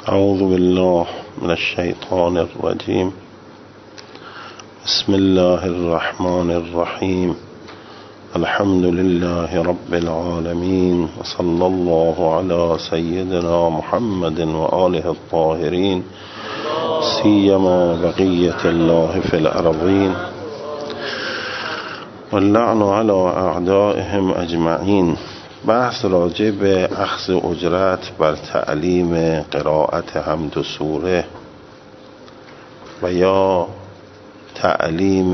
اعوذ بالله من الشیطان الرجیم. بسم الله الرحمن الرحیم. الحمد لله رب العالمین و صلی الله علی سیدنا محمد و آله الطاهرین سیما بقیة الله فی الارضین واللعن علی اعدائهم اجمعین. بحث راجع به اخذ اجرت بر تعلیم قرائت حمد و سوره و یا تعلیم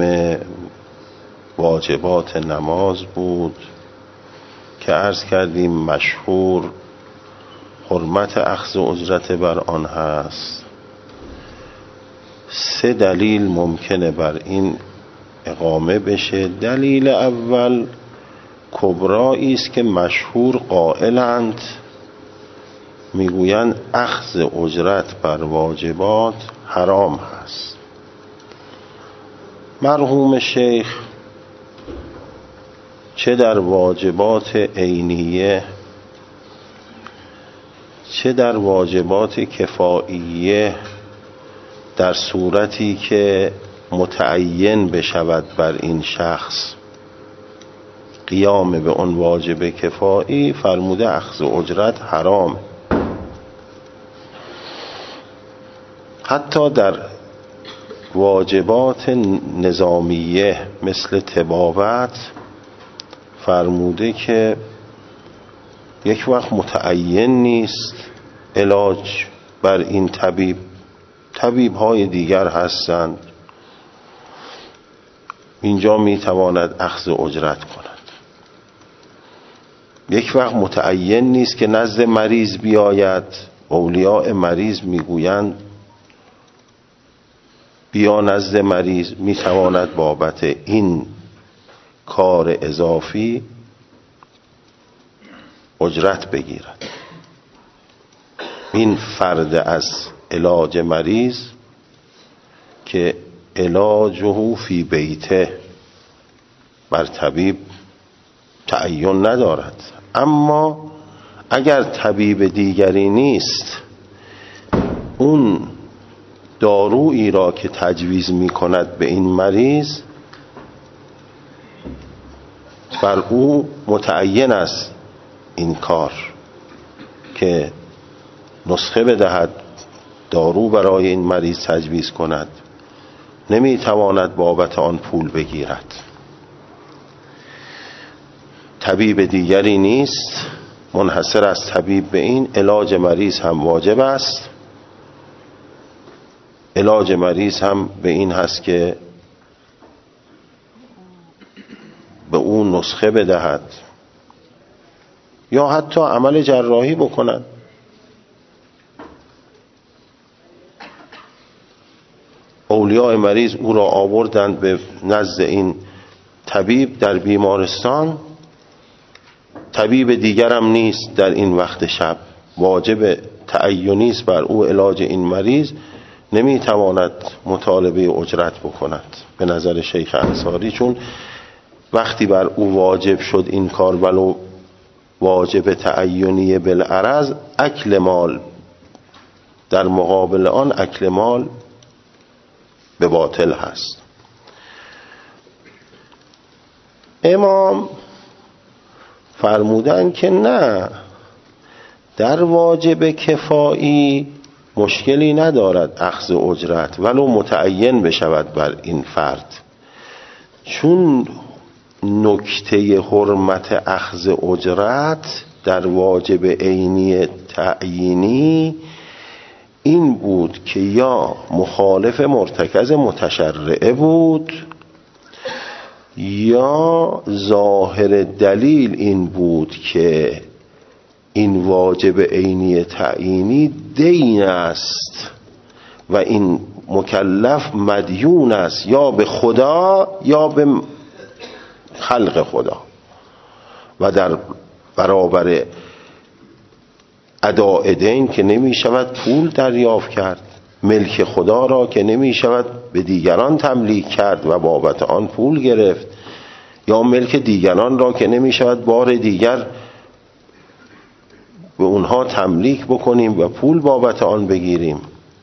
واجبات نماز بود که عرض کردیم مشهور حرمت اخذ اجرت بر آن هست. 3 دلیل ممکنه بر این اقامه بشه. دلیل اول کبرایی است که مشهور قائلند، میگویند اخذ اجرت بر واجبات حرام هست. مرحوم شیخ چه در واجبات عینیه چه در واجبات کفاییه، در صورتی که متعین بشود بر این شخص قیام به اون واجب کفایی، فرموده اخذ اجرت حرام. حتی در واجبات نظامیه مثل طبابت فرموده که یک وقت متعین نیست علاج بر این طبیب های دیگر هستند، اینجا میتواند اخذ اجرت کند. یک وقت متعین نیست که نزد مریض بیاید، اولیاء مریض میگویند بیا نزد مریض، میتواند بابت این کار اضافی اجرت بگیرد. این فرد از علاج مریض که علاجه فی بیته بر طبیب تعین ندارد. اما اگر طبیب دیگری نیست، اون دارویی را که تجویز می کند به این مریض بر او متعین است این کار که نسخه بدهد، دارو برای این مریض تجویز کند، نمی تواند بابت آن پول بگیرد. طبیب دیگری نیست، منحصر از طبیب به این علاج مریض هم واجب است. علاج مریض هم به این هست که به اون نسخه بدهد یا حتی عمل جراحی بکند. اولیاء مریض او را آوردند به نزد این طبیب در بیمارستان، طبیب دیگرم نیست در این وقت شب، واجب تعینی است بر او علاج این مریض، نمیتواند مطالبه اجرت بکند به نظر شیخ انصاری، چون وقتی بر او واجب شد این کار ولو واجب تعینی بالعرض، اکل مال در مقابل آن اکل مال به باطل هست. امام فرمودن که نه، در واجب کفایی مشکلی ندارد اخذ اجرت ولو متعین بشود بر این فرد، چون نکته حرمت اخذ اجرت در واجب عینی تعیینی این بود که یا مخالف مرتکز متشرعه بود یا ظاهر دلیل این بود که این واجب عینی تعیینی دین است و این مکلف مدیون است یا به خدا یا به خلق خدا، و در برابر اداء دین که نمی شود پول دریافت کرد، ملک خدا را که نمی شود به دیگران تملیک کرد و بابت آن پول گرفت، یا ملک دیگران را که نمی شود بار دیگر به اونها تملیک بکنیم و پول بابت آن بگیریم.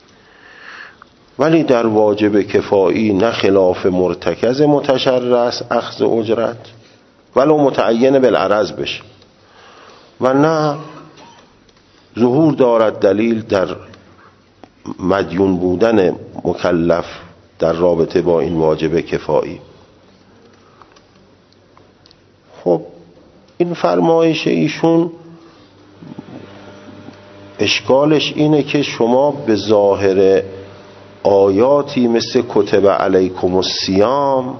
ولی در واجب کفایی نه خلاف مرتکز متشرع است اخذ اجرت ولو متعین بالعرض بشه، و نه ظهور دارد دلیل در مدیون بودن مکلف در رابطه با این واجب کفایی. خب این فرمایش ایشون اشکالش اینه که شما به ظاهر آیاتی مثل کتب علیکم الصیام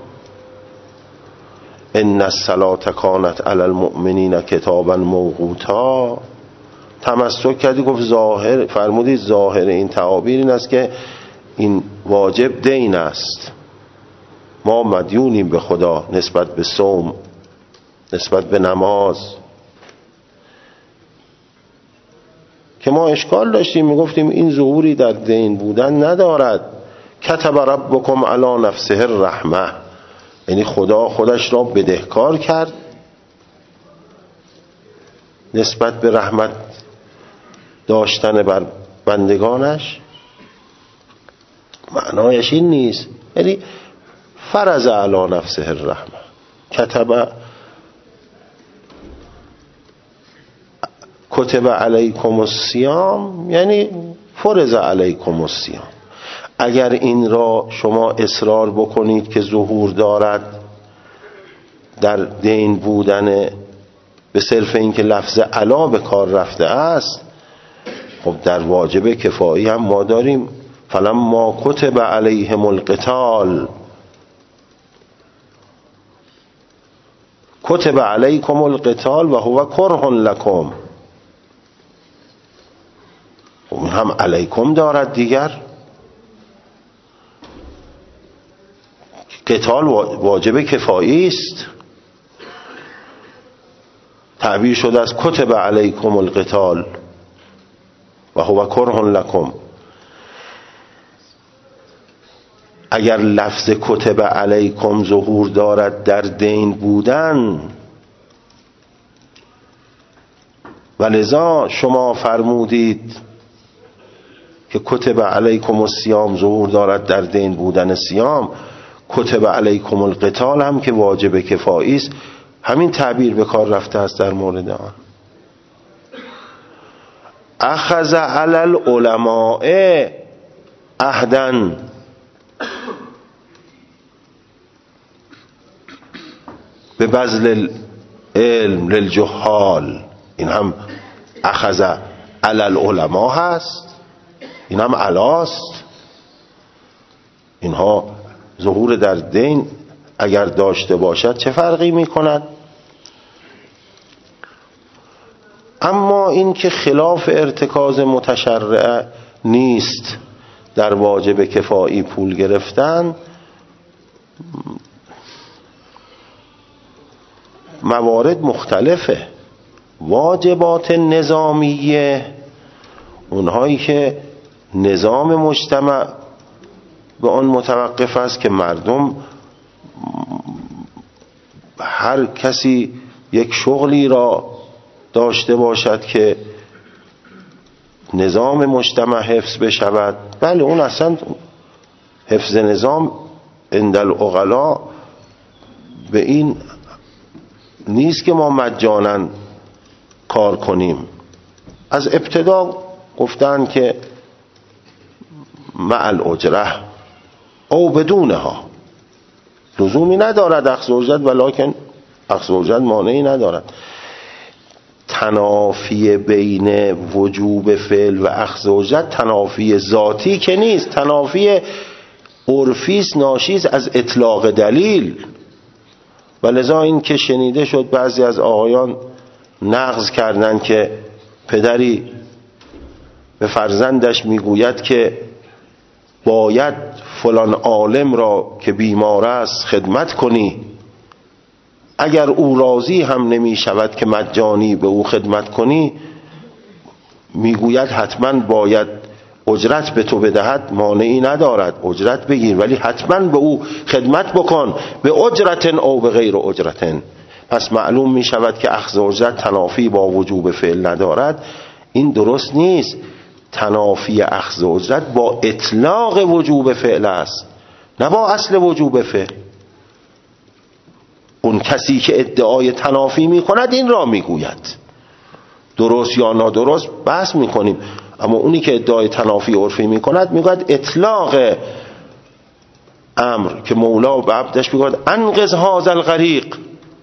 ان الصلاة کانت علی المؤمنین کتابا موقوتا تمسک کردی، گفت ظاهر فرمودید ظاهر این تعابیر این است که این واجب دین است، ما مدیونیم به خدا نسبت به صوم، نسبت به نماز. که ما اشکال داشتیم میگفتیم این ظهوری در دین بودن ندارد. کتب ربکم علی نفسه الرحمه، یعنی خدا خودش را بدهکار کرد نسبت به رحمت داشتن بر بندگانش. معنایش این نیست، یعنی فرض علی نفسه الرحمه. کتب علیکم الصیام یعنی فرض علیکم الصیام. اگر این را شما اصرار بکنید که ظهور دارد در دین بودن به صرف اینکه لفظ علا به کار رفته است، خب در واجب کفایی هم ما داریم فلما کتب علیهم القتال کتب علیکم القتال و هو کره لکم. هم علیکم دارد دیگر. قتال واجب کفایی است، تعبیر شده از کتب علیکم القتال و هو کره لکم. اگر لفظ کتب علیکم ظهور دارد در دین بودن، ولذا شما فرمودید که کتب علیکم الصیام ظهور دارد در دین بودن صیام، کتب علیکم القتال هم که واجب کفایی است همین تعبیر به کار رفته است در مورد آن. اخذ علی العلماء عهدا، به بذل العلم للجهال، این هم اخذ علی العلماء هست، این هم علاست. اینها ظهور در دین اگر داشته باشد چه فرقی می کند؟ اما این که خلاف ارتکاز متشرع نیست در واجب کفایی پول گرفتن، موارد مختلفه. واجبات نظامیه، اونهایی که نظام مجتمع به آن متوقف است که مردم هر کسی یک شغلی را داشته باشد که نظام مجتمع حفظ بشود. بله اون اصلا حفظ نظام عند العقلا به این نیست که ما مجانا کار کنیم. از ابتدا گفتن که مع الاجره او بدونها، لزومی ندارد اخذ اجرت، ولکن اخذ اجرت مانعی ندارد. تنافی بین وجوب فعل و اخذ اجرت تنافی ذاتی که نیست، تنافی عرفی است، ناشی است از اطلاق دلیل. ولذا این که شنیده شد بعضی از آقایان نقض کردن که پدری به فرزندش میگوید که باید فلان عالم را که بیمار است خدمت کنی، اگر او راضی هم نمی شود که مجانی به او خدمت کنی، میگوید حتما باید اجرت به تو بدهد، مانعی ندارد اجرت بگیر، ولی حتما به او خدمت بکن، به اجرتن او به غیر اجرتن. پس معلوم می شود که اخذ اجرت تنافی با وجوب فعل ندارد. این درست نیست. تنافی اخذ اجرت با اطلاق وجوب فعل است، نه با اصل وجوب فعل. اون کسی که ادعای تنافی می کند این را می گوید. درست یا نادرست بحث می کنیم، اما اونی که ادعای تنافی عرفی می کند می گوید اطلاق امر که مولا به عبدش می گوید انقذ هذا الغریق.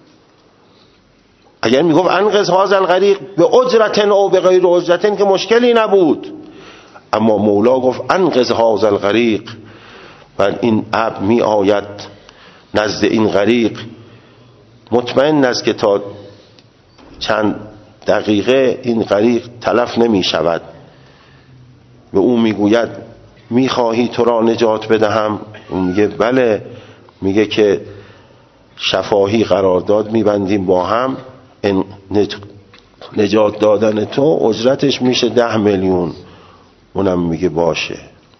اگر می گفت انقذ هذا الغریق به اجرت او به غیر اجرت که مشکلی نبود، اما مولا گفت انقذ هذا الغریق و این عبد می آید نزد این غریق، مطمئن است که تا چند دقیقه این غریق تلف نمی شود. به او می گوید می خواهی تو را نجات بدهم؟ اون میگه بله. میگه که شفاهی قرارداد می بندیم با هم، نجات دادن تو اجرتش میشه 10 میلیون. اونم میگه باشه.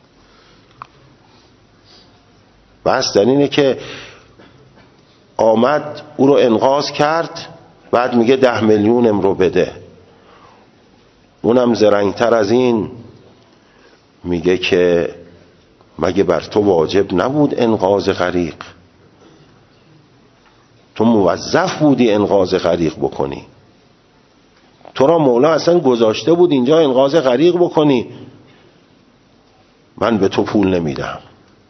بس در اینه که آمد او رو انقاذ کرد، بعد میگه 10 میلیونم رو بده. اونم زرنگتر از این میگه که مگه بر تو واجب نبود انقاذ غریق؟ تو موظف بودی انقاذ غریق بکنی. تو را مولا اصلا گذاشته بود اینجا انقاذ غریق بکنی. من به تو پول نمیدم.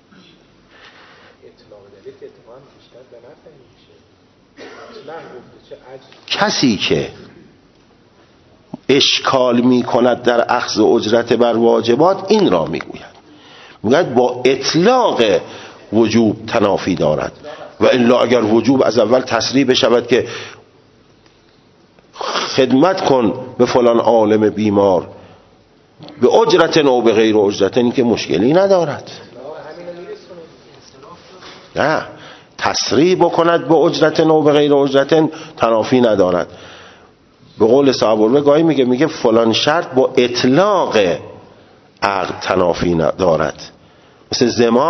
کسی که اشکال می کند در اخذ اجرت بر واجبات این را می گوید. میگوید با اطلاق وجوب تنافی دارد، و الا اگر وجوب از اول تصریح بشود که خدمت کن به فلان عالم بیمار به اجرت او به غیر اجرت، این که مشکلی ندارد. نه، تصریح بکند به اجرت او به غیر اجرت تنافی ندارد. به قول صاحب گاهی میگه فلان شرط با اطلاق عقد تنافی دارد. مثل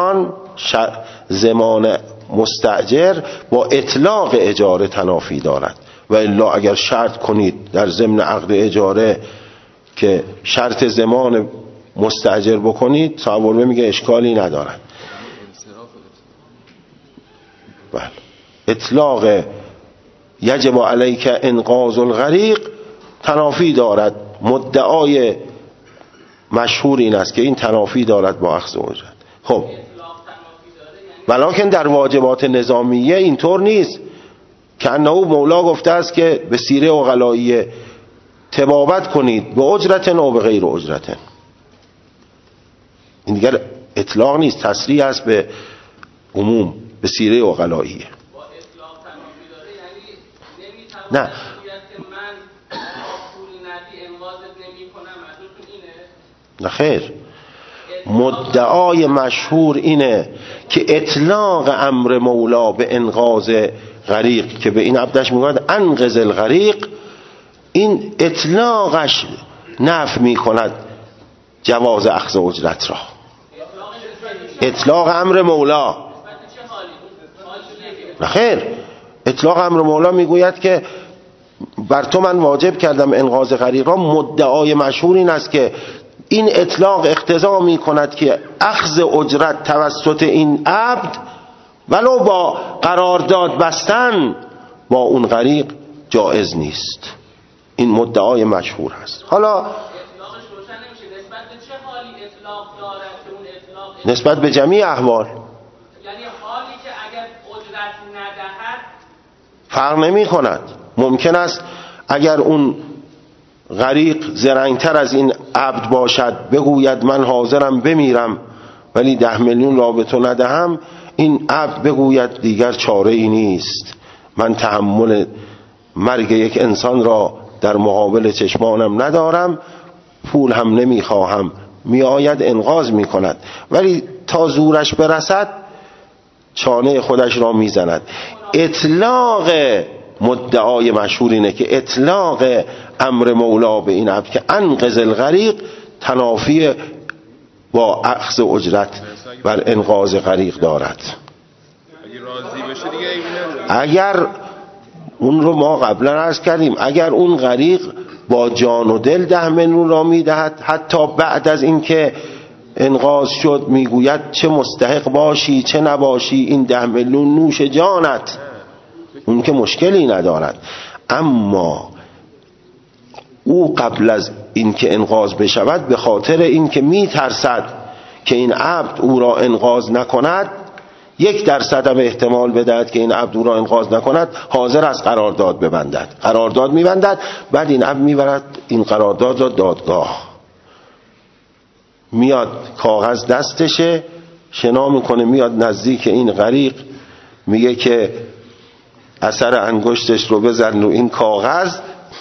زمان مستأجر با اطلاق اجاره تنافی دارد. و الا اگر شرط کنید در ضمن عقد اجاره که شرط زمان مستأجر بکنید، صاحب میگه اشکالی ندارد. بله، اطلاق یجب علیک انقاذ الغریق تنافی دارد. مدعای مشهور این است که این تنافی دارد با اخذ اجرت. خب ولکن در واجبات نظامیه اینطور نیست که انه مولا گفته است که به سیره عقلائیه تبابت کنید به اجرت او به غیر اجرت. این دیگر اطلاق نیست، تصریح است به عموم، به سیره عقلائیه. نه نه خیر، مدعای مشهور اینه که اطلاق امر مولا به انقاذ غریق که به این عبدش میگوید انقذ الغریق، این اطلاقش نفی میکند جواز اخذ اجرت را. اطلاق امر مولا نه خیر، اطلاق امر مولا میگوید که بر تو من واجب کردم انقاذ غریق را. مدعای مشهور این است که این اطلاق اقتضا می کند که اخذ اجرت توسط این عبد ولو با قرارداد بستن با اون غریق جایز نیست. این مدعای مشهور هست. حالا نسبت به جمیع احوال، یعنی حالی که اگر اجرت ندهد فرق نمی کند. ممکن است اگر اون غریق زرنگتر از این عبد باشد بگوید من حاضرم بمیرم ولی 10 میلیون را به تو ندهم، این عبد بگوید دیگر چاره ای نیست، من تحمل مرگ یک انسان را در مقابل چشمانم ندارم، پول هم نمیخواهم، میآید انقاذ میکند، ولی تا زورش برسد چانه خودش را میزند. اطلاق مدعای مشهور اینه که اطلاق امر مولا به این عبد که انقذ الغریق تنافی با اخذ اجرت بر انقاذ غریق دارد. اگر اون رو ما قبلا عرض کردیم، اگر اون غریق با جان و دل 10 میلیون را میدهد، حتی بعد از اینکه انقاذ شد میگوید چه مستحق باشی چه نباشی، این 10 میلیون نوش جانت، اون که مشکلی ندارد. اما او قبل از اینکه انقاذ بشود، به خاطر اینکه میترسد که این عبد او را انقاذ نکند، 1% هم احتمال بدهد که این عبد او را انقاذ نکند، حاضر است قرارداد ببندد. قرارداد میبندد، بعد این عبد میبرد این قرارداد را دادگاه، میاد کاغذ دستشه، شنا میکنه، میاد نزدیک این غریق، میگه که اثر انگشتش رو بزن رو این کاغذ،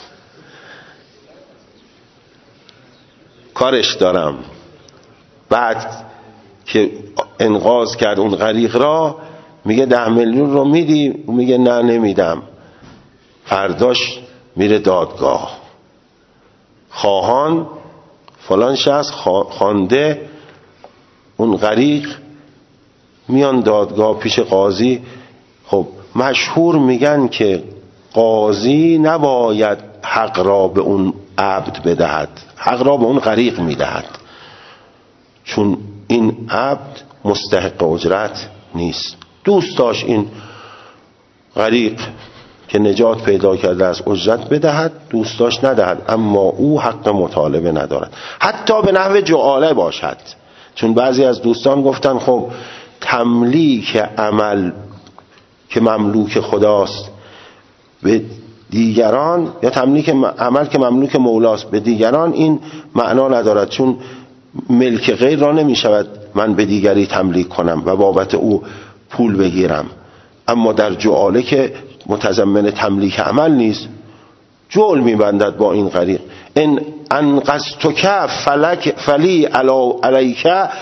کارش دارم. بعد که انقاذ کرد اون غریق را، میگه 10 میلیون رو میدی؟ میگه نه نمیدم. فرداش میره دادگاه، خواهان فلان شخص خوانده اون غریق، میان دادگاه پیش قاضی. خب مشهور میگن که قاضی نباید حق را به اون عبد بدهد، حق را به اون غریق میدهد، چون این عبد مستحق اجرت نیست. دوست داشت این غریق که نجات پیدا کرده از اجرت بدهد، دوست داشت ندهد، اما او حق مطالبه ندارد، حتی به نحو جعاله باشد. چون بعضی از دوستان گفتن خب تملیک عمل که مملوک خداست به دیگران، یا تملیک عمل که مملوک مولاست به دیگران، این معنا ندارد، چون ملک غیر را نمی شود من به دیگری تملیک کنم و بابت او پول بگیرم. اما در جعاله که متضمن تملیک عمل نیست، جعل میبندد با این غریق. ان انقذتک فلی علیک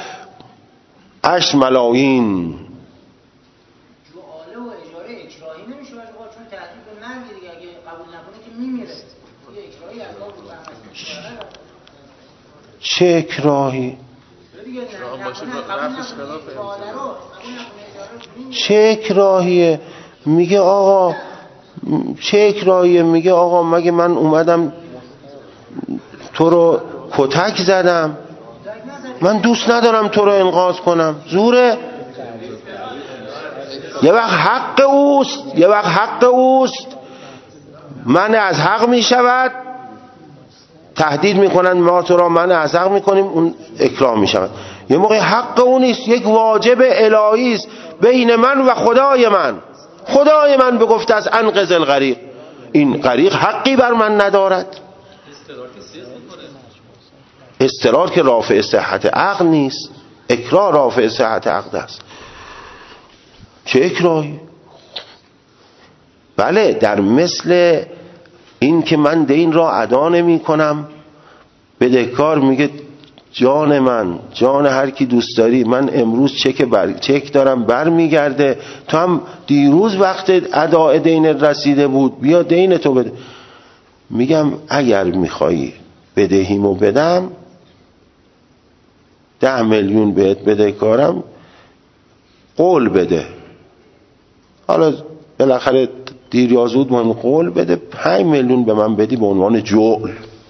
8 ملایین. جعاله و اجاره اکراهی نمیشه، چون تهدید به مرگ دیگه، اگه قبول نکنه که میمیره. یه اکراهی از ما رو چه اکراهی؟ چه اکراهیه؟ میگه آقا چه اکراهیه؟ میگه آقا مگه من اومدم تو رو کتک زدم؟ من دوست ندارم تو رو انقاذ کنم. زوره؟ یه وقت حق اوست، من از حق میشود، تهدید میکنن ما تو را من از حق میکنیم، اون اکراه میشود. یه موقع حق اون نیست، یک واجب الهی است بین من و خدای من. خدای من بگفته از انقذ الغریق، این غریق حقی بر من ندارد. استرار که رافع صحت عقل نیست، اکراه رافع صحت عقل است. چه اکراهی؟ بله، در مثل این که من دین را ادا نمی کنم، بدهکار میگه جان من، جان هر کی دوست داری، من امروز چک دارم بر میگرده، تو هم دیروز وقت اداء دین رسیده بود، بیا دین تو بده. میگم اگر میخوایی بدهیمو بدم، 10 میلیون بهت بدهکارم، قول بده. حالا بالاخره دیر یا زود مهم، قول بده 5 میلیون به من بدی به عنوان جعل.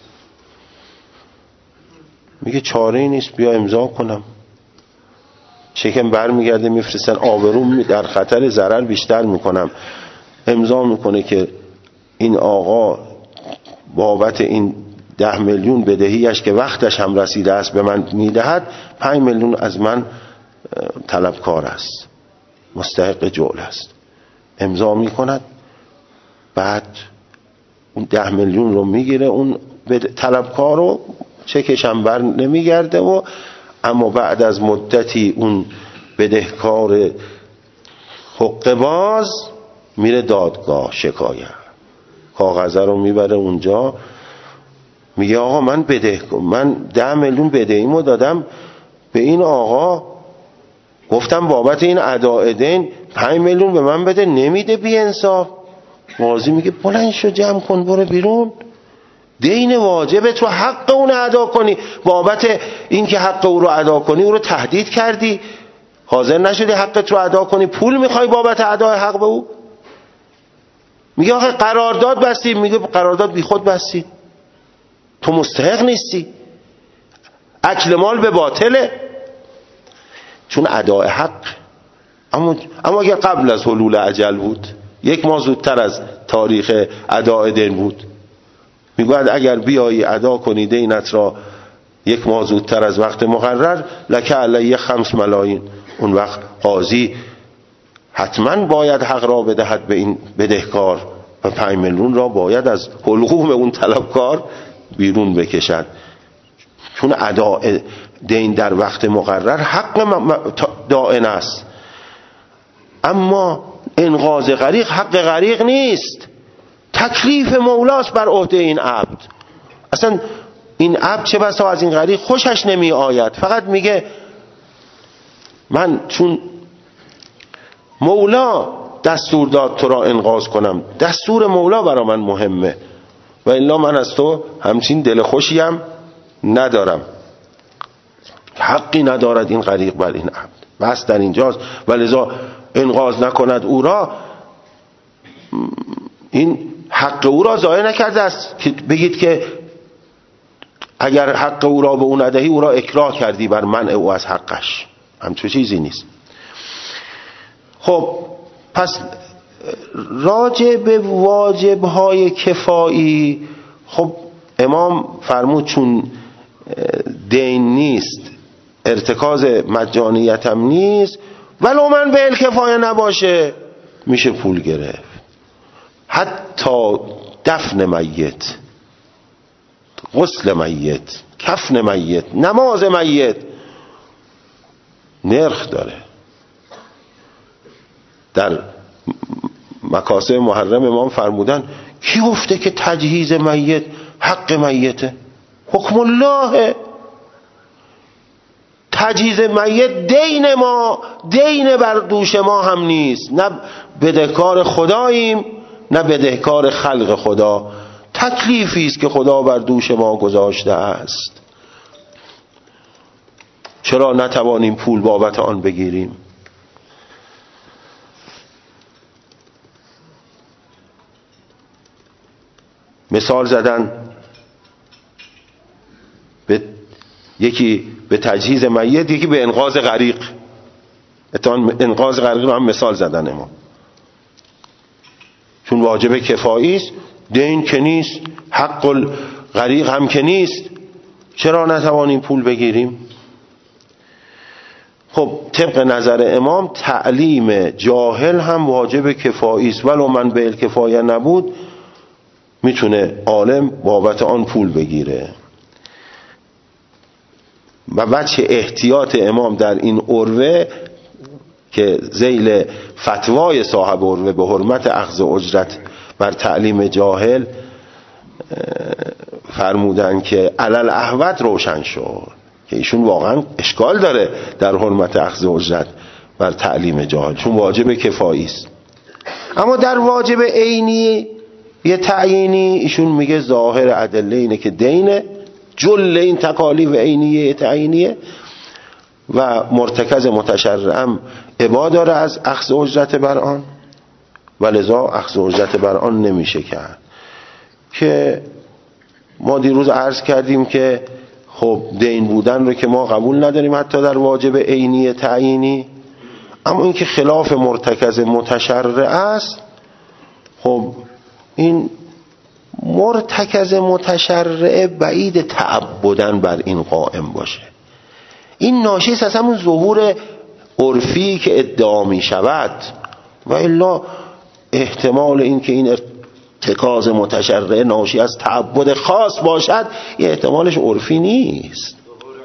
میگه چاره‌ای نیست، بیا امضا کنم. چکم برمیگرده میفرستن، آبروم در خطر، ضرر بیشتر میکنم. امضا میکنه که این آقا بابت این 10 میلیون بدهیش که وقتش هم رسیده است به من میدهد، 5 میلیون از من طلبکار است، مستحق جعل است. امضا میکند، بعد اون 10 میلیون رو میگیره اون طلبکار رو، چکش هم بر نمیگرده. و اما بعد از مدتی اون بدهکار حقوق باز میره دادگاه شکایت، کاغذ رو میبره اونجا، میگه آقا من 10 میلیون بدهیمو دادم به این آقا، گفتم بابت این اداء دین 5 میلیون به من بده، نمیده، بی انصاف. قاضی میگه بلند شو جمع کن برو بیرون، دین واجبه، تو حق اون ادا کنی. بابت این که حق او رو ادا کنی او رو تهدید کردی، حاضر نشدی حقت رو ادا کنی، پول میخوای بابت ادای حق به او. میگه آخه قرارداد بستیم. میگه قرارداد بی خود بستیم، تو مستحق نیستی، اکل مال به باطله، چون اداء حق. اما اگر قبل از حلول اجل بود، 1 ماه زودتر از تاریخ اداء دین بود، میگوید اگر بیایی ادا کنی دینت را 1 ماه زودتر از وقت مقرر، لک علیه 5 ملایین. اون وقت قاضی حتما باید حق را بدهد به این بدهکار و 5 میلیون را باید از حلقوم اون طلبکار بیرون بکشد، چون اداء دین در وقت مقرر حق دائن است. اما انقاذ غریق حق غریق نیست، تکلیف مولاست بر عهده این عبد. اصلا این عبد چه بسا از این غریق خوشش نمی آید، فقط میگه من چون مولا دستور داد تو را انقاذ کنم، دستور مولا برای من مهمه، و الا من از تو همچین دل خوشیم ندارم. حقی ندارد این غریق بر این عبد، بس در اینجاست. ولذا انقاذ نکند او را، این حق او را ضایع نکرده است که بگید که اگر حق او را به او ندهی او را اکراه کردی بر منع او از حقش. همچون چیزی نیست. خب پس راجع به واجب‌های کفایی، خب امام فرمود چون دین نیست، ارتکاز مجانیت هم نیست، ولو من به الکفایه نباشه میشه پول گرفت. حتی دفن میت، غسل میت، کفن میت، نماز میت نرخ داره. در مکاسب محرم امام فرمودن کی گفته که تجهیز میت حق میته؟ حکم الله. تجهیز میت دین ما، دین بر دوش ما هم نیست. نه بدهکار خداییم نه بدهکار خلق خدا، تکلیفی است که خدا بر دوش ما گذاشته است. چرا نتوانیم پول بابت آن بگیریم؟ مثال زدن یکی به تجهیز میت، یکی به انقاذ غریق. انقاذ غریق رو هم مثال زدن امام، چون واجب کفایی است، دین که نیست، حق غریق هم که نیست، چرا نتوانیم پول بگیریم؟ خب طبق نظر امام تعلیم جاهل هم واجب کفایی است، ولو من به الکفایه نبود میتونه عالم بابت آن پول بگیره. و وجه احتیاط امام در این عروه که ذیل فتوای صاحب عروه به حرمت اخذ اجرت بر تعلیم جاهل فرمودن که علل احوط روشن شد که ایشون واقعا اشکال داره در حرمت اخذ اجرت بر تعلیم جاهل، چون واجب کفایی است. اما در واجب عینی یه تعیینی ایشون میگه ظاهر ادله اینه که دینه، جل این تکالیف عینیه تعیینیه و مرتکز متشرعم ابا داره از اخذ اجرت بر آن، ولذا اخذ اجرت بر آن نمیشه کرد. که ما دیروز عرض کردیم که خب دین بودن رو که ما قبول نداریم حتی در واجب عینی تعیینی، اما این که خلاف مرتکز متشرع است، خب این مرتکز متشرع بعید تعبدن بر این قائم باشه. این ناشی است از همون ظهور عرفی که ادعا می شود، و الا احتمال این که این ارتکاز متشرع ناشی از تعبد خاص باشد یه احتمالش عرفی نیست.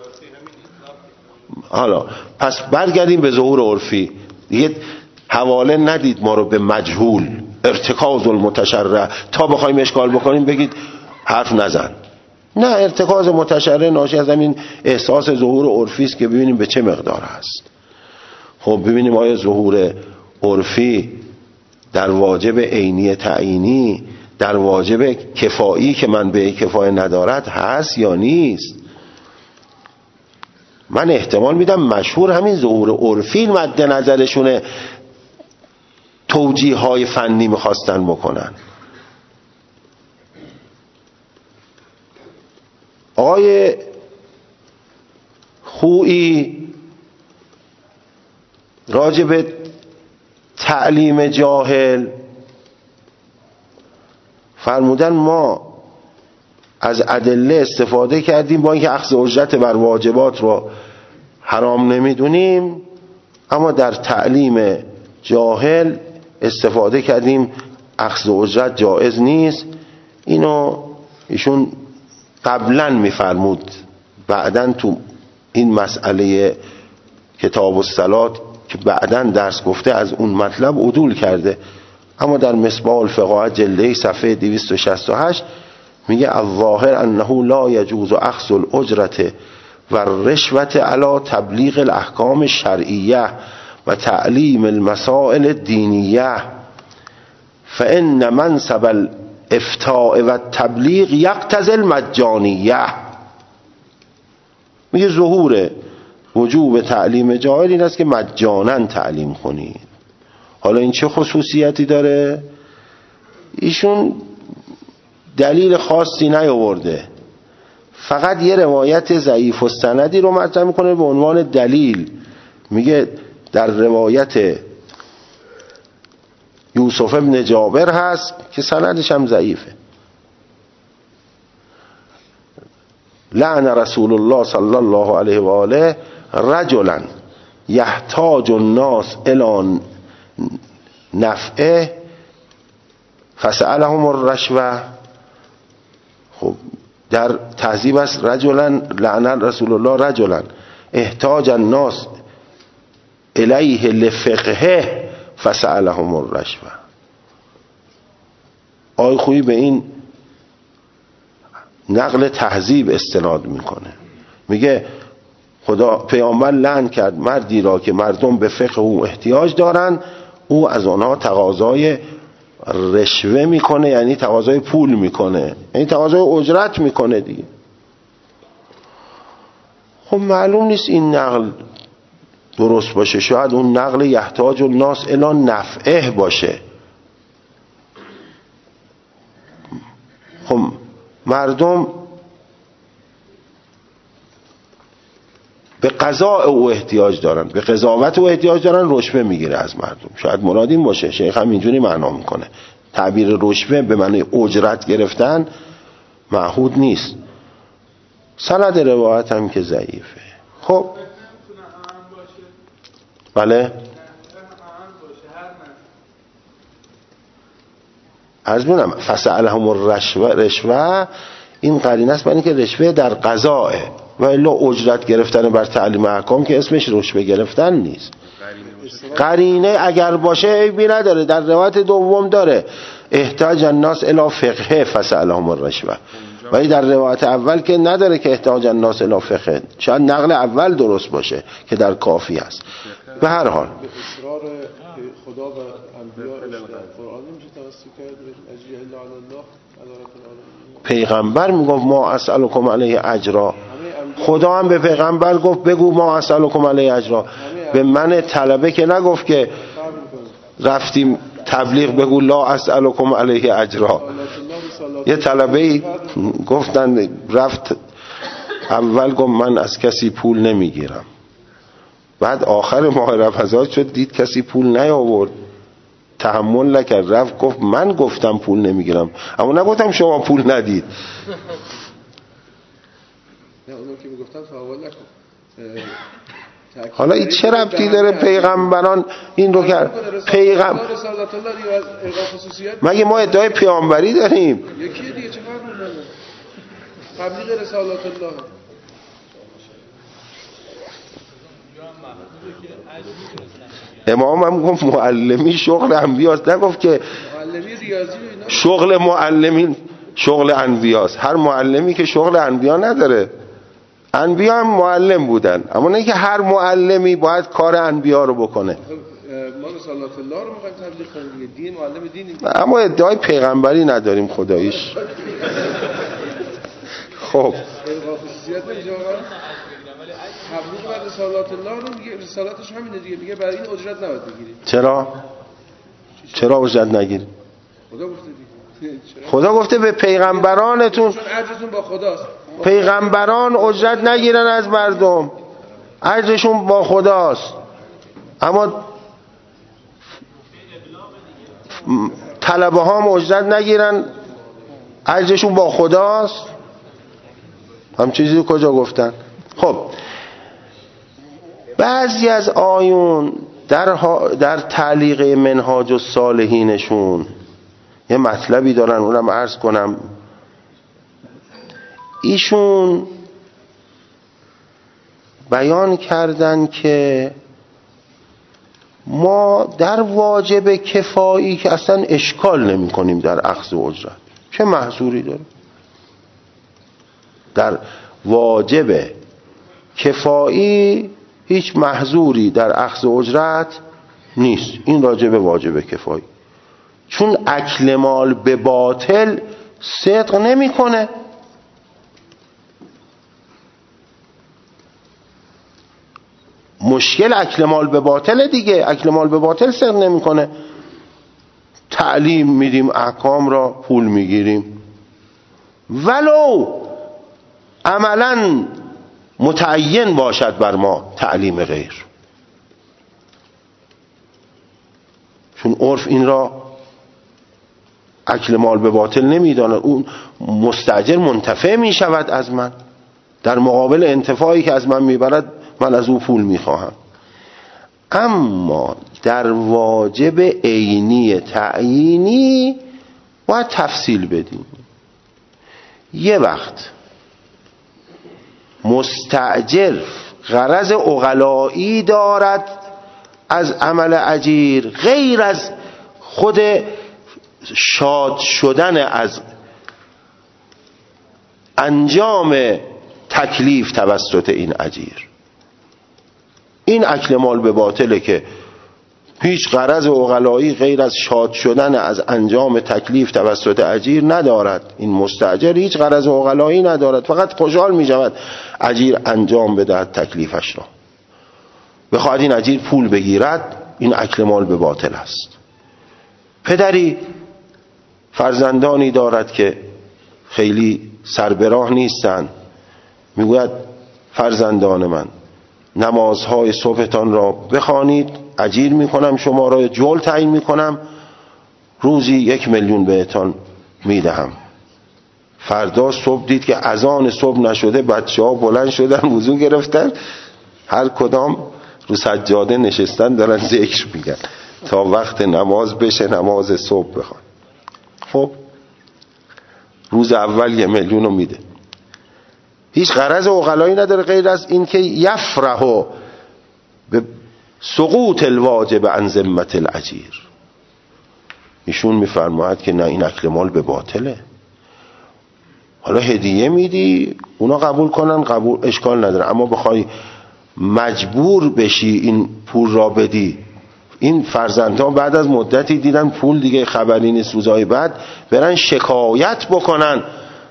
حالا پس برگردیم به ظهور عرفی. دیگه حواله ندید ما رو به مجهول ارتکاز المتشرع تا بخوایم اشکال بکنیم بگید حرف نزن. نه، ارتکاز متشرع ناشی از همین احساس ظهور عرفی است که ببینیم به چه مقدار است. خب ببینیم آیا ظهور عرفی در واجب عینی تعیینی، در واجب کفایی که من به کفایه ندارد هست یا نیست. من احتمال میدم مشهور همین ظهور عرفی مد نظرشونه توجیه های فنی میخواستن بکنن. آقای خویی راجع به تعلیم جاهل فرمودن ما از ادله استفاده کردیم با اینکه اخذ اجرت بر واجبات رو حرام نمیدونیم، اما در تعلیم جاهل استفاده کردیم اخذ اجرت جایز نیست. اینو ایشون قبلا میفرمود، بعدن تو این مسئله کتاب الصلات که بعدن درس گفته از اون مطلب عدول کرده. اما در مصباح الفقاهه جلده صفحه 268 میگه الظاهر انه لا یجوز اخذ الاجرت و الرشوة علی تبلیغ الاحکام الشرعیه و تعلیم المسائل الدینیه فان منصب الافتاء و التبلیغ یقتضی المجانیه. میگه ظهور وجوب تعلیم جاهل این است که مجانا تعلیم کنید. حالا این چه خصوصیتی داره؟ ایشون دلیل خاصی نیاورده، فقط یه روایت ضعیف السندی رو مطرح میکنه به عنوان دلیل. میگه در روایت یوسف ابن جابر هست که سندش هم ضعیفه، لعن رسول الله صلی الله علیه و آله رجلا یحتاج الناس الی نفعه فسألهم الرشوه. خب در تهذیب است رجلا لعن رسول الله رجلا احتاج الناس الیه لفقهه فسألهم الرشوه. آقای خویی به این نقل تهذیب استناد میکنه، میگه خدا پیامبر لعن کرد مردی را که مردم به فقه او احتیاج دارند، او از آنها تقاضای رشوه میکنه، یعنی تقاضای پول میکنه، یعنی تقاضای اجرت میکنه دیگه. خب معلوم نیست این نقل درست باشه، شاید اون نقل یحتاج الناس الی نفعه باشه. خب مردم به قضاء او احتیاج دارن، به قضاوت او احتیاج دارن، رشوه میگیره از مردم. شاید مراد این باشه. شیخ هم اینجوری معنا میکنه. تعبیر رشوه به معنی اجرت گرفتن معهود نیست. سند روایت هم که ضعیفه. خب بله عرض می‌کنم فسألهم الرشوه این قرینه است برای اینکه رشوه در قضاء و الا اجرت گرفتن بر تعلیم احکام که اسمش رشوه گرفتن نیست. قرینه اگر باشه عیبی نداره. در روایت دوم داره احتاج الناس الی فقه فسألهم الرشوه، ولی در روایت اول که نداره که احتاج الناس الی فقه. شاید نقل اول درست باشه که در کافی است. به هر حال اصرار خدا و انبیاء قرآن نمیشه توسط کرد اجری الا علی الله عدالت العالمین. پیغمبر میگفت ما اسألکم علیه اجرا. خدا هم به پیغمبر گفت بگو ما اسألکم علیه اجرا. به من طلبه که نگفت که رفتیم تبلیغ بگو لا اسألکم علیه اجرا. یه طلبه گفتن رفت اول گفت من از کسی پول نمیگیرم، بعد آخر ماه رمضان شد دید کسی پول نیاورد، تحمل نکرد، رفت گفت من گفتم پول نمیگیرم، اما نگفتم شما پول ندید. نه اونم که میگفتم تحول نکن. حالا این چه ربطی داره پیغمبران این رو کرد؟ مگه ما ادعای پیامبری داریم؟ یکی دیگه چه فرقی داره؟ تبلیغ رسالت الله. امام هم گفت معلمی شغل انبیاست، نگفت که معلمی ریاضی اینا شغل معلمین شغل انبیاست. هر معلمی که شغل انبیا نداره. انبیا هم معلم بودن، اما نه که هر معلمی باید کار انبیا رو بکنه. ما رسالت الله رو می‌خوایم تبلیغ کنیم، دین معلم دینیم، اما ادعای پیغمبری نداریم خداییش. خب خصوصیت نمیشه واقعا. تبلیغ بر رسالت الله رو میگه، رسالتش همینه دیگه، میگه برای این اجرت نباید بگیرید. چرا؟ چرا اجرت نگیرید؟ خدا گفته دیگه. خدا گفته به پیغمبرانتون، چون اجرتون با خداست. پیغمبران اجرت نگیرن از مردم، اجرشون با خداست. اما طلبه ها اجرت نگیرن، اجرشون با خداست. هم چیزی کجا گفتن؟ خب بعضی از آیون در تعلیق منهاج الصالحینشون یه مطلبی دارن، اونم عرض کنم. ایشون بیان کردن که ما در واجب کفایی که اصلا اشکال نمی کنیم در اخذ اجرت، چه محظوری داره؟ در واجب کفایی هیچ محظوری در اخذ اجرت نیست. این راجب واجب کفایی، چون اکل مال به باطل صدق نمیکنه. مشکل اکل مال به باطل دیگه، اکل مال به باطل صدق نمیکنه. تعلیم میدیم احکام را، پول میگیریم، ولو عملا متعین باشد بر ما تعلیم غیر، چون عرف این را اکل مال به باطل نمیداند. اون مستاجر منتفع میشود از من، در مقابل انتفاعی که از من میبرد من از او پول میخواهم. اما در واجب عینی تعیینی باید تفصیل بدیم. یه وقت مستاجر غرض عقلایی دارد از عمل اجیر، غیر از خود شاد شدن از انجام تکلیف توسط این اجیر. این اکل مال به باطله که هیچ غرض عقلایی غیر از شاد شدن از انجام تکلیف توسط اجیر ندارد. این مستاجر هیچ غرض عقلایی ندارد، فقط خوشحال می شود اجیر انجام بدهد تکلیفش را. بخواهد این اجیر پول بگیرد، این اکل مال به باطل است. پدری فرزندانی دارد که خیلی سر به راه نیستند، میگوید فرزندان من نمازهای صبحتان را بخوانید، اجیر میکنم شما را، جول تعیین میکنم، روزی 1 میلیون بهتان میدهم. فردا صبح دید که اذان صبح نشده، بچه ها بلند شدن وضو گرفتن، هر کدام رو سجاده نشستن دارن ذکر میگن تا وقت نماز بشه، نماز صبح بخوان. خب روز اول 1 میلیون رو میده، هیچ غرض عقلایی نداره غیر از این که یفرحو به سقوط الواجب عن ذمت الاجیر. ایشون میفرماید که نه، این اکل مال به باطله. حالا هدیه میدی، اونا قبول کنن، قبول اشکال نداره، اما بخوای مجبور بشی این پول را بدی. این فرزندها بعد از مدتی دیدن پول دیگه خبری نیست، روزهای بعد برن شکایت بکنن.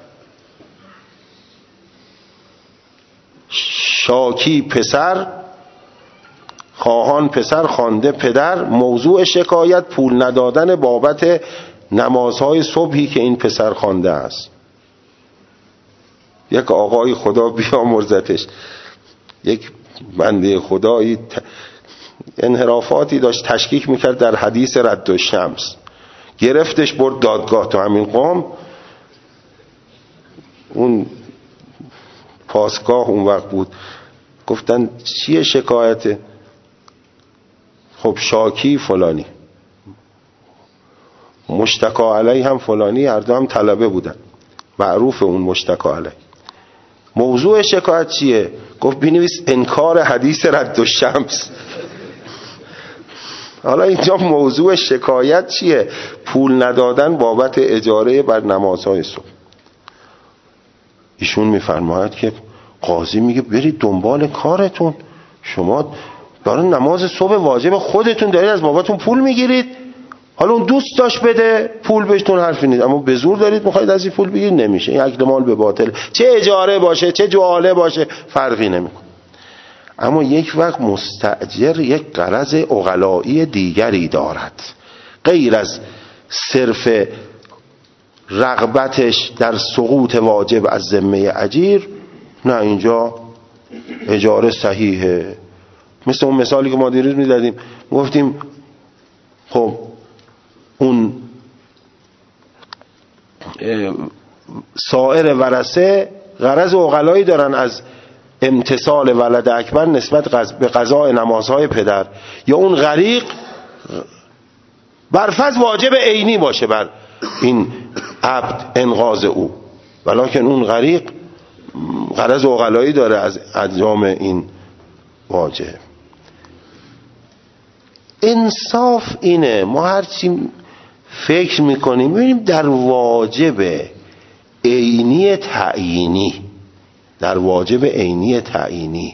شاکی پسر، خواهان پسر، خوانده پدر، موضوع شکایت پول ندادن بابت نمازهای صبحی که این پسر خوانده است. یک آقای خدا بیامرزتش، یک بنده خدایی انحرافاتی داشت، تشکیک میکرد در حدیث رد الشمس، گرفتش برد دادگاه. تو همین قوم اون پاسگاه اون وقت بود، گفتن چیه شکایته؟ خب شاکی فلانی، مشتکا علی هم فلانی، هر دو هم طلبه بودن، معروف اون مشتکا علی. موضوع شکایت چیه؟ گفت بنویس انکار حدیث رد الشمس. حالا اینجا موضوع شکایت چیه؟ پول ندادن بابت اجاره بر نمازهای صبح. ایشون میفرماید که قاضی میگه برید دنبال کارتون، شما برای نماز صبح واجب خودتون دارید از باباتون پول میگیرید. حالا اون دوست داشت بده پول، بهتون حرفی نیست، اما به زور دارید میخواید از این پول بگیرید، نمیشه. این اکل مال به باطل، چه اجاره باشه چه جعاله باشه فرقی نمیکنه. اما یک وقت مستاجر یک غرض عقلایی دیگری دارد، غیر از صرف رغبتش در سقوط واجب از ذمه اجیر، نه اینجا اجاره صحیحه. مثل اون مثالی که ما دیروز می‌زدیم، گفتیم خب اون سایر ورثه غرض عقلایی دارن از امتثال ولد اکبر نسبت به قضاء نمازهای پدر، یا اون غریق برفض واجب عینی باشه بر این عبد انقاذ او، ولکن اون غریق غرض عقلایی داره از انجام این واجب. انصاف اینه ما هرچی فکر میکنیم ببینیم در واجب عینی تعیینی، در واجب عینی تعیینی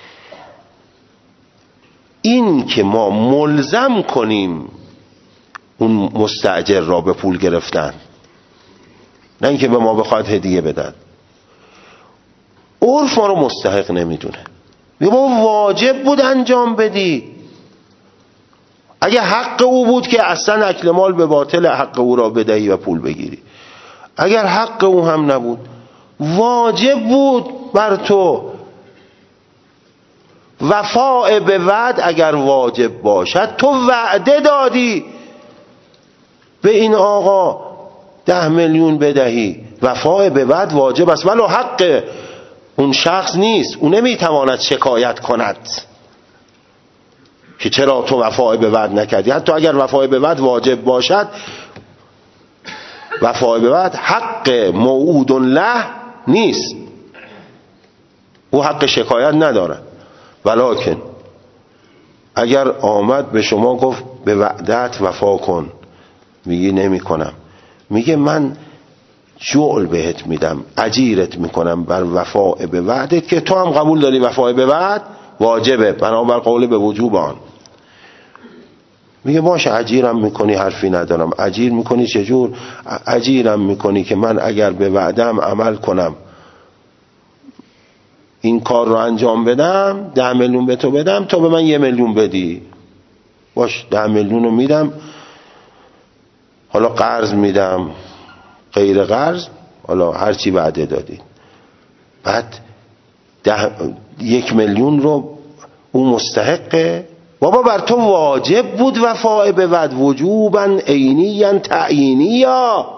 این که ما ملزم کنیم اون مستاجر را به پول گرفتن، نه اینکه به ما بخواد هدیه بدن. عرف ما رو مستحق نمیدونه، ما واجب بود انجام بدی. اگه حق او بود که اصلا اکل مال به باطل حق او را بدهی و پول بگیری. اگر حق او هم نبود واجب بود بر تو. وفاء به وعد اگر واجب باشد، تو وعده دادی به این آقا 10 میلیون بدهی، وفاء به وعد واجب است، ولو حق اون شخص نیست، اون نمیتواند شکایت کند که چرا تو وفاء به وعد نکردی. حتی اگر وفاء به وعد واجب باشد، وفاء به وعد حق موعود له نیست، او حق شکایت نداره. ولکن اگر آمد به شما گفت به وعدت وفا کن، میگی نمی کنم، میگه من جعل بهت میدم، اجیرت میکنم بر وفاء به وعدت که تو هم قبول داری وفاء به وعد واجبه بنابر قول به وجوب آن. میگه باشه اجیرم میکنی، حرفی ندارم. اجیر میکنی چجور؟ اجیرم میکنی که من اگر به وعدم عمل کنم، این کار رو انجام بدم، 10 میلیون به تو بدم، تو به من 1 میلیون بدی. باش 10 میلیون رو میدم، حالا قرض میدم غیر قرض، حالا هرچی وعده دادی. بعد 1 میلیون رو اون مستحقه. بابا بر تو واجب بود وفاء به وعد، وجوبا عینیا تعیینیا.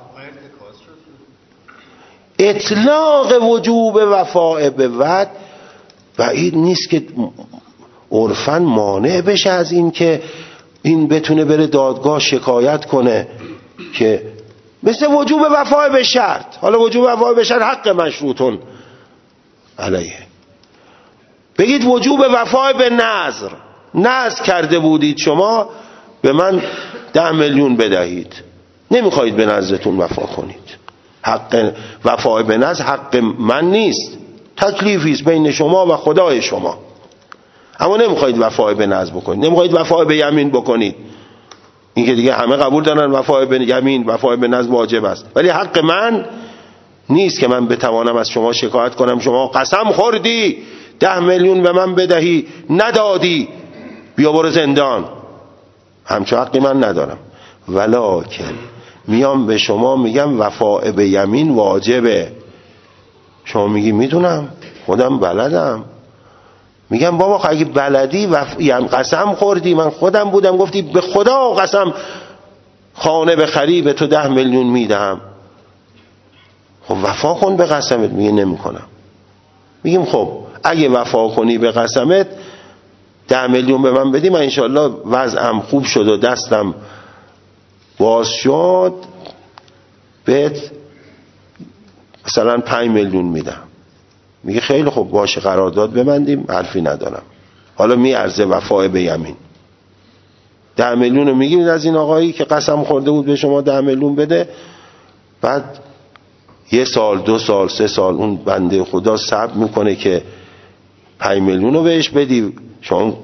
اطلاق وجوب وفاء به وعد بعید نیست که عرفاً مانع بشه از این که این بتونه بره دادگاه شکایت کنه که مثل وجوب وفاء به شرط. حالا وجوب وفاء به شرط حق مشروطون علیه. بگید وجوب وفاء به نذر، نذر کرده بودید شما به من 10 میلیون بدهید، نمیخواهید به نذرتون وفا کنید. حق وفاء به نذر حق من نیست، تکلیفی است بین شما و خدای شما، اما نمیخواهید وفاء به نذر بکنید، نمیخواهید وفاء به یمین بکنید. این که دیگه همه قبول دارن وفاء به یمین، وفاء به نذر واجب است، ولی حق من نیست که من بتوانم از شما شکایت کنم شما قسم خوردی 10 میلیون به من بدهی ندادی، بیا برو زندان. همچون حقی من ندارم. ولکن میام به شما میگم وفاء به یمین واجبه، شما میگی میدونم خودم بلدم. میگم بابا اگه بلدی قسم خوردی، من خودم بودم گفتی به خدا قسم خانه بخری به تو 10 میلیون میدم، خب وفا کن به قسمت. میگه نمیکنم. میگیم خب اگه وفا کنی به قسمت 10 میلیون به من بدی، من انشالله وضعم خوب شد و دستم باز شد بهت مثلا 5 میلیون میدم. میگه خیلی خوب باشه قرارداد ببندیم، حرفی ندارم. حالا میارزه وفاء به یمین 10 میلیون رو میگیم از این آقایی که قسم خورده بود به شما 10 میلیون بده. بعد 1 سال 2 سال 3 سال اون بنده خدا صبر میکنه که 5 میلیون رو بهش بدی، شما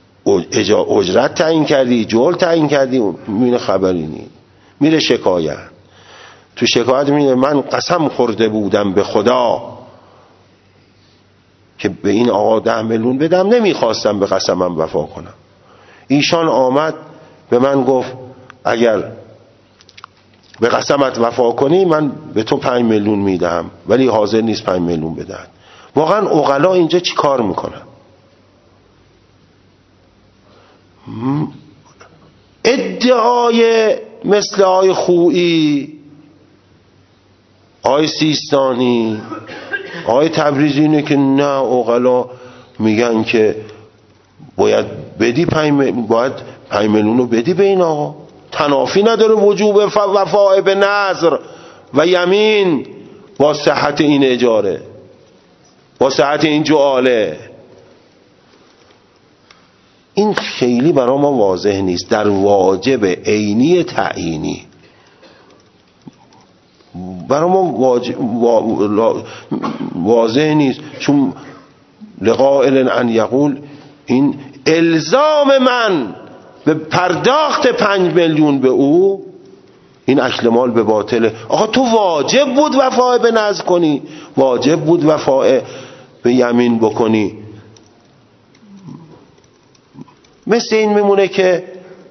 اجرت تعیین کردی، جول تعیین کردی، میونه خبری نیست. میره شکایت، تو شکایت میگه من قسم خورده بودم به خدا که به این آقا 10 میلیون بدم، نمیخواستم به قسمم وفا کنم. ایشان آمد به من گفت اگر به قسمت وفا کنی من به تو 5 میلیون میدهم، ولی حاضر نیست 5 میلیون بدهد. واقعا عقلا اینجا چی کار میکنن؟ ادعای مثل آقای خویی، آقای سیستانی، آقای تبریزی اینه که نه، عقلا میگن که باید بدی 5 میلیون رو بدی به این آقا. تنافی نداره وجوب وفاء به نذر و یمین با صحت این اجاره، با صحت این جعاله. این خیلی برای ما واضح نیست در واجب عینی تعیینی. برای ما واضح نیست، چون لقائل ان یقول این الزام من به پرداخت 5 میلیون به او، این اکل مال به باطله. آقا تو واجب بود وفاء به نذر کنی، واجب بود وفاء به یمین بکنی. مثل این میمونه که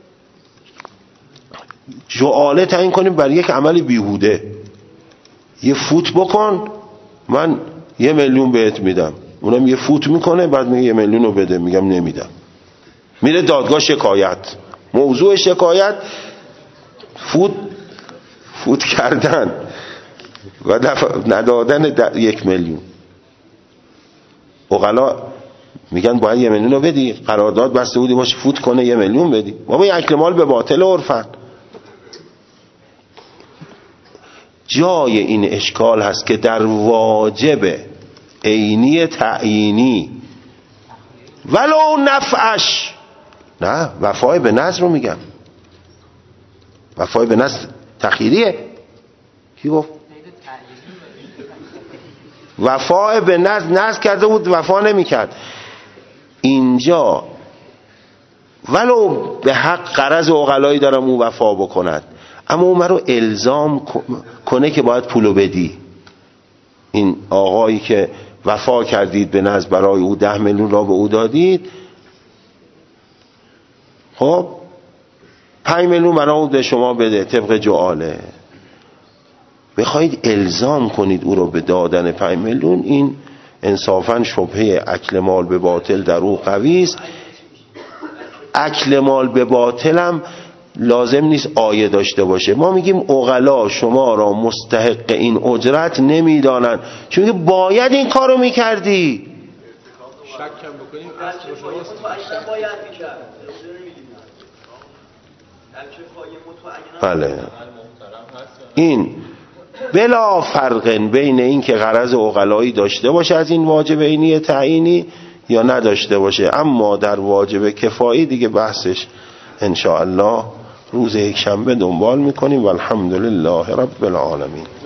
جعاله تعیین کنیم برای یک عمل بیهوده. یه فوت بکن من 1 میلیون بهت میدم، اونم یه فوت میکنه بعد میگه 1 میلیون رو بده، میگم نمیدم، میره دادگاه شکایت. موضوع شکایت فوت کردن و ندادن 1 میلیون. عقلا میگن باید 1 میلیون رو بدی، قرارداد بسته بودی باشه فوت کنه 1 میلیون بدی. بابا این اکل مال به باطل عرفن. جای این اشکال هست که در واجب عینی تعیینی ولو نفعش، نه وفای به نذر رو میگم، وفای به نذر تخیریه. کی گفت؟ وفای به نذر کرده بود وفا نمیکرد. اینجا ولو به حق قرض عقلایی دارم او وفا بکند، اما اون رو الزام کنه که باید پولو بدی. این آقایی که وفا کردید به نذر برای او 10 میلیون را به او دادید، خب 5 میلیون برای او به شما بده طبق جعاله. بخواید الزام کنید او رو به دادن 5 میلیون، این انصافا شبهه اکل مال به باطل در او قوی است. اکل مال به باطل هم لازم نیست آیه داشته باشه. ما میگیم عقلا شما را مستحق این اجرت نمیدانن، چون که باید این کارو میکردی. شک هم بکنیم بله، این بلا فرق بین این که غرض عقلایی داشته باشه از این واجب عینی تعیینی یا نداشته باشه. اما در واجب کفایی دیگه بحثش ان شاء الله روز یک شنبه دنبال میکنیم. والحمدلله رب العالمین.